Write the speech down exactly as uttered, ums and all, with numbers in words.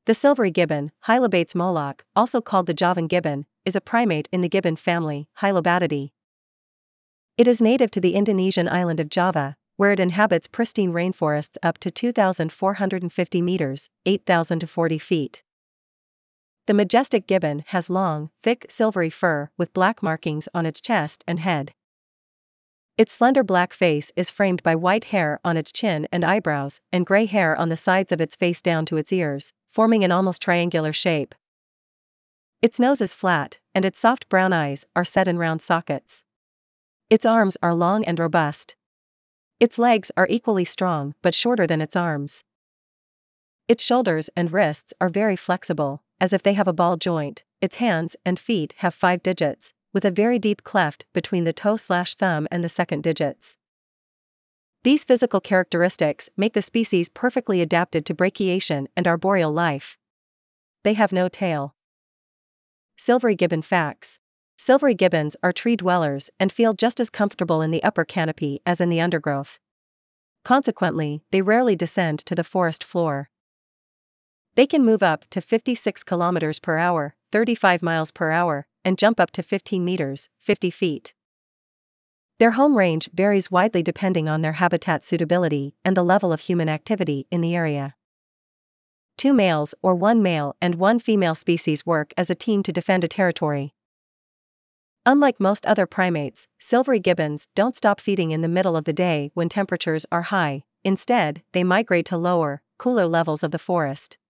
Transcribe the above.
The silvery gibbon, Hylobates moloch, also called the Javan gibbon, is a primate in the gibbon family, Hylobatidae. It is native to the Indonesian island of Java, where it inhabits pristine rainforests up to two thousand four hundred fifty meters, eight thousand to forty feet. The majestic gibbon has long, thick silvery fur with black markings on its chest and head. Its slender black face is framed by white hair on its chin and eyebrows, and gray hair on the sides of its face down to its ears, forming an almost triangular shape. Its nose is flat, and its soft brown eyes are set in round sockets. Its arms are long and robust. Its legs are equally strong but shorter than its arms. Its shoulders and wrists are very flexible, as if they have a ball joint. Its hands and feet have five digits, with a very deep cleft between the toe/thumb and the second digits. These physical characteristics make the species perfectly adapted to brachiation and arboreal life. They have no tail. Silvery gibbon facts. Silvery gibbons are tree dwellers and feel just as comfortable in the upper canopy as in the undergrowth. Consequently, they rarely descend to the forest floor. They can move up to fifty-six kilometers per hour, thirty-five miles per hour, and jump up to fifteen meters, fifty feet. Their home range varies widely depending on their habitat suitability and the level of human activity in the area. Two males or one male and one female species work as a team to defend a territory. Unlike most other primates, silvery gibbons don't stop feeding in the middle of the day when temperatures are high. Instead, they migrate to lower, cooler levels of the forest.